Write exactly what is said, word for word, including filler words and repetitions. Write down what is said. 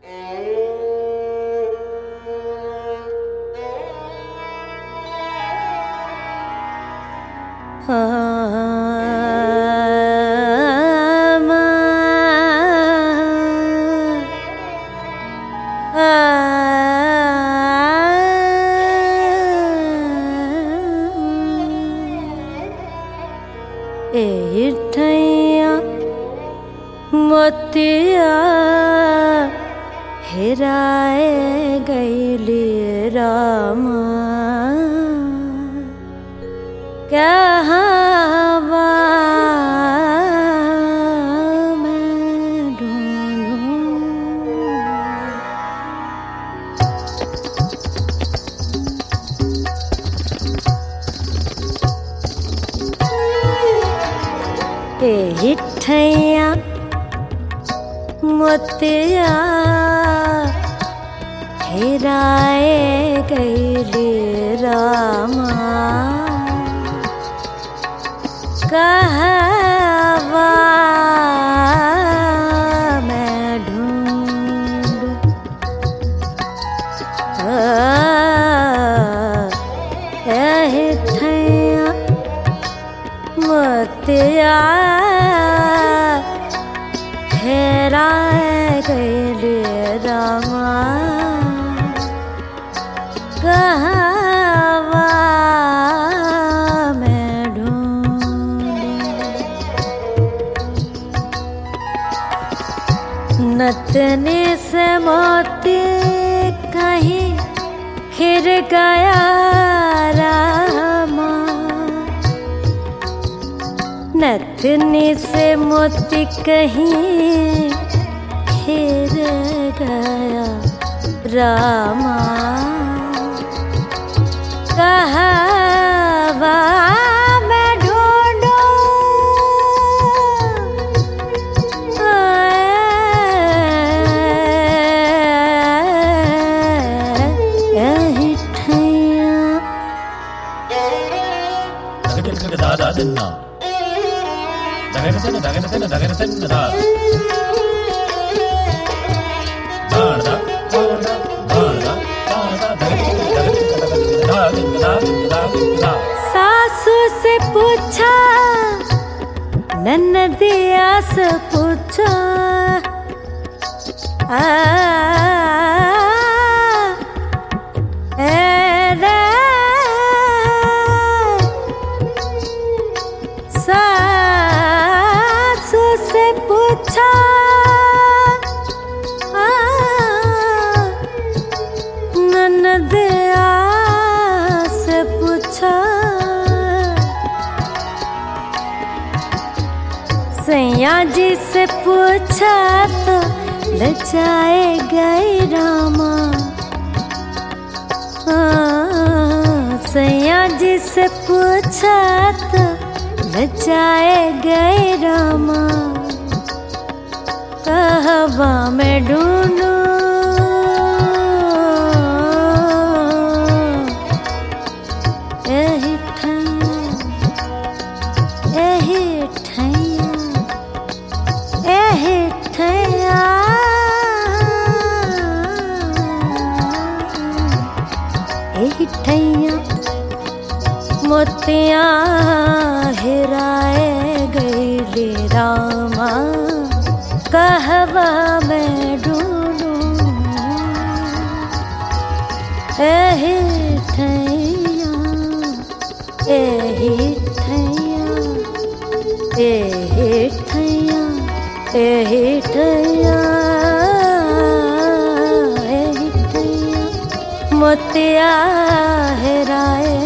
मोतिया हेराए गईली रामा कहवा मैं ढूंढूं। ए ठैया मोतिया हेराए गईली रामा कहवा मैं ढूंढूं। एहि ठैया मोतिया हेराए गईली रामा कहवा मैं ढूंढूं। नथनी से मोती कहीं खिर गया रामा, नथनी से मोती कहीं खिर गया रामा कहवा मैं ढूंढूं। एहि ठैया सासू से पूछा ननदिया से पूछा आ, ए रे सासू से पूछा आ, ननदिया से पूछा सैया जी से पूछा तो लजाए गए रामा। सैया जी से पूछा तो लजाए गए रामा कहवा मैं ढूंढूं। एहि ठैया एहि ठैया एहि ठैया एहि ठैया मोतिया हेराए गईली रामा कहवा मैं ढूंढूं। एहि ठैया एहि ठैया एहि ठैया एहि ठैया एहि ठैया मोतिया हेराए